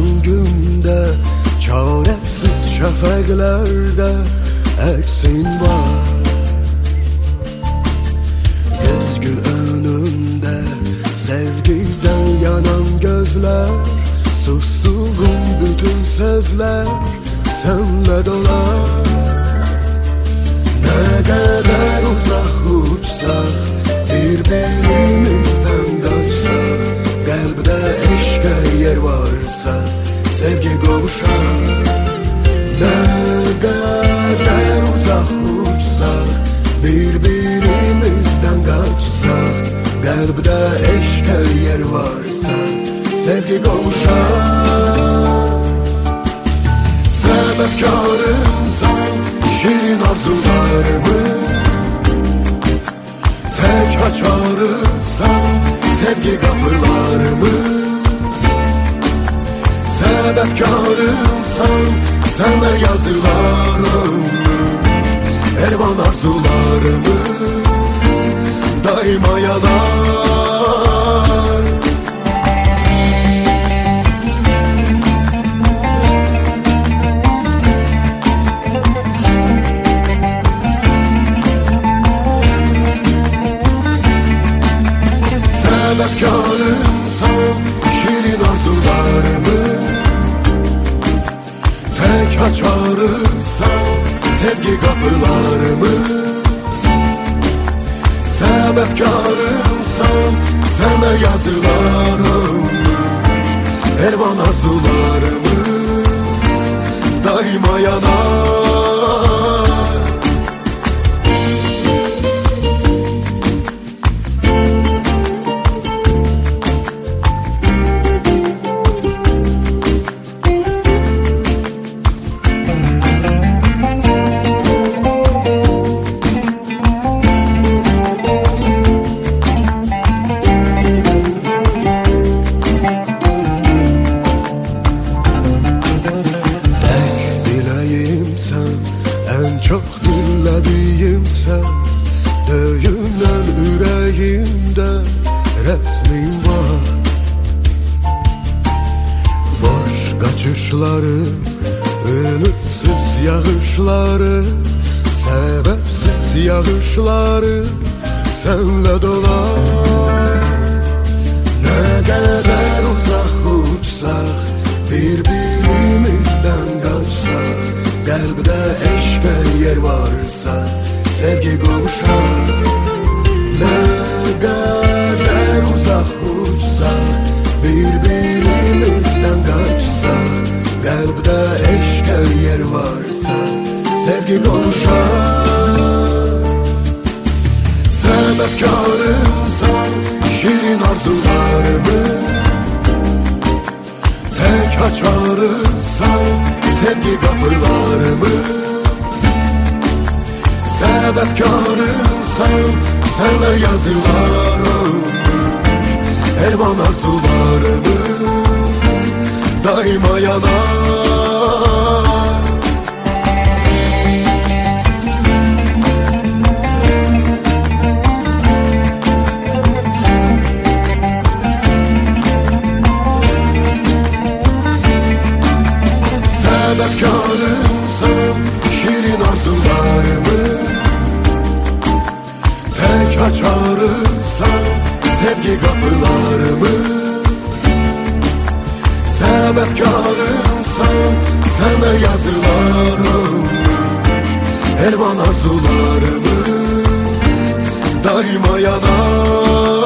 gündə çarəsiz şəfəqlərdə əksin var. Güzgü önündə sevgidən yanan gözlər, sustuğum bütün sözlər sənlə dolar. Nə qədər uzaq uçsaq, bir-birimizdən qaçsaq, qəlbdə eşqə yer varsa sevgi qovuşar. Nə qədər uzaq uçsaq, bir-birimizdən qaçsaq, qəlbdə eşqə yer varsa sevgi qovuşar. Səbəbkarımsan şirin arzularımı, tək açarırsan sevgi qapılarımı. Səbəbkarımsan sənlə yazılarımı, elvan arzularımız daima yanar. Səbəbkarımsan şirin arzularımı, tək açarırsan sevgi qapılarımı. Səbəbkarımsan sənlə yazılarımı, elvan arzularımız daima yanar. Ən çox dinlədiyim səs, döyünən ürəyimdə rəsmin var. Boş qaçışları, ümidsiz yağışları, səbəbsiz yağışları sənlə dolar. Nə qədər uzaq uçsaq, bir-birimizdən qaçsaq, qəlbdə eşqə yer varsa sevgi qovuşar. Nə qədər uzaq uçsaq, bir-birimizdən qaçsaq, qəlbdə eşqə yer varsa sevgi qovuşar. Səbəbkarımsan şirin arzularımı, tək açarırsan sevgi qapılarımı. Səbəbkarımsan sənlə yazılarımı, elvan arzularımız daima yanar. Səbəbkarımsan şirin arzularımı, tək açarırsan sevgi qapılarımı. Səbəbkarımsan sənlə yazılarımı, elvan arzularımız daima yanar.